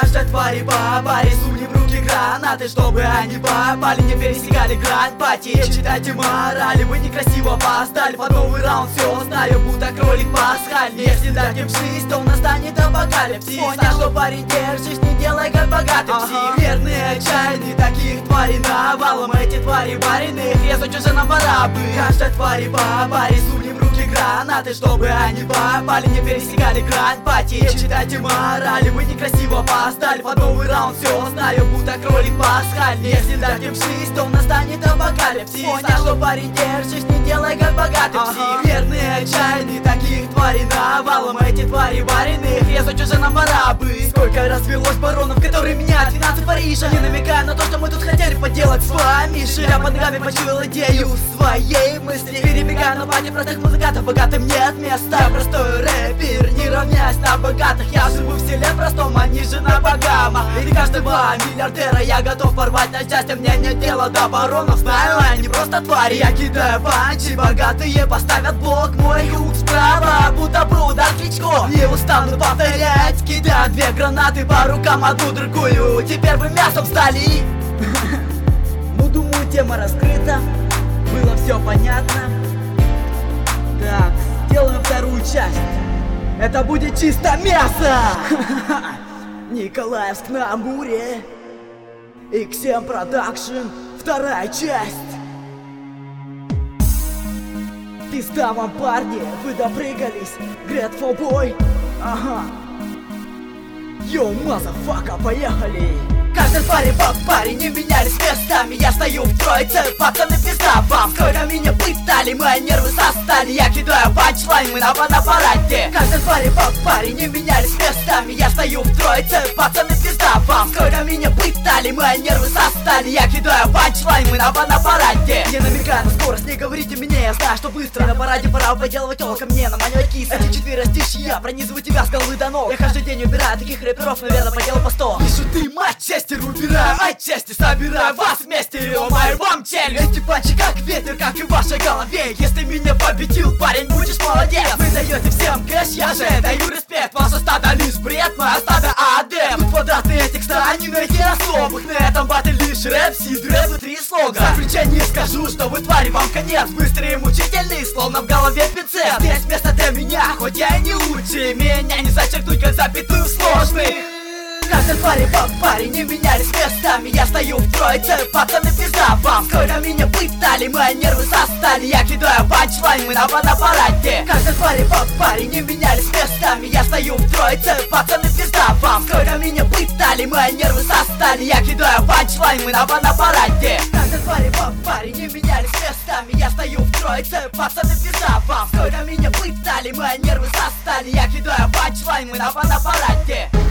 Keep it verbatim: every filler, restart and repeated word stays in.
Каждой твари по паре сунем в руки гранаты, чтобы они попали, не пересекали грань пати. Читайте морали, вы некрасиво постали. Под новый раунд все знаю, будто кролик пасхальный. Если дадим жизнь, то настанет апокалипсис. Так что, парень, держись, не делай как богатый псих. Верные, отчаянные, таких тварей навалом. Эти твари вареные, резать уже нам пора бы. Каждой твари по паре сунем в руки гранаты, чтобы они попали, не пересекали грань пати. Читайте морали, вы некрасиво постали. Под новый раунд все знаю, будто кролик пасхальный. Если дадим жизнь, то настанет апокалипсис. Так что, парень, держись, не делай как богатый псих. Верные, отчаянные, таких тварей навалом. Эти твари вареные, резать уже нам пора бы. Сколько развелось баронов, которые меня двенадцать Парижа. Не намекая на то, что мы тут хотели поделать с вами. Ширя под ногами почуял идею своей мысли. Перебегая на пати простых музыкантов, богатым нет места. Я простой рэпер, не равняясь на богатых. Я живу в селе простом, а не жена богама. И для каждого миллиардера я готов порвать на части. Мне нет дела до баронов, знаю, они просто твари. Я кидаю панчи, богатые поставят блок. Мой хук справа, будто бы удар Кличко. Не устану повторять, кидаю две гранаты по рукам, одну другую. Теперь вы мясом стали. Ну, думаю, тема раскрыта, было все понятно. Так, сделаем вторую часть. Это будет чисто мясо. Николаевск на Амуре, икс эм Production, вторая часть. Пизда вам, парни, вы допрыгались. Grateful Boy, ага. Йоу, мазафака, поехали. Каждой твари по паре не менялись местами. Я стою в троице, пацаны, пизда вам. Сколько меня пытали, мои нервы состали. Я кидаю панчлайн, мы на аппарате. Каждой твари по паре не менялись местами. Я стою в троице, пацаны, пизда вам. Сколько меня пытали, мои нервы состали. Я кидаю панчлайн, мы на аппарате. Не намекая на скорость, не говорите мне, я знаю, что быстро. На параде пора поделывать толком мне наманивать кисы. Эти четыре стишья пронизываю тебя с головы до ног. Я каждый день убираю таких рэперов, наверное, по делу по сто. Пишу ты, мать, честь убираю, отчасти собираю вас вместе. О май, вам челюсть. Эти панчи как ветер, как и в вашей голове. Если меня победил, парень, будешь молодец. Вы даете всем кэш, я же даю респект. Ваше стадо лишь бред, мое стадо адепт. Тут квадраты этих ста не найти особых. На этом батле лишь рэп, сид, рэп и три слога. В заключение скажу, что вы твари, вам конец. Быстрый и мучительный, словно в голове пинцет. Здесь место для меня, хоть я и не лучший. Меня не зачеркнуть, как запятую сложный. Каждой твари по паре не менялись местами. Я стою в троице, пацаны, пизда вам. Сколько меня пытали, мои нервы состали. Я кидаю панчлайн, мы на аппарате. Каждой твари по паре не менялись местами. Я стою в троице, пацаны, пизда вам. Сколько меня пытали, мои нервы состали. Я кидаю панчлайн, мы на аппарате. Каждой твари по паре не менялись местами. Я стою в троице, пацаны, пизда вам. Сколько меня пытали, мои нервы состали. Я кидаю панчлайн, мы на аппарате.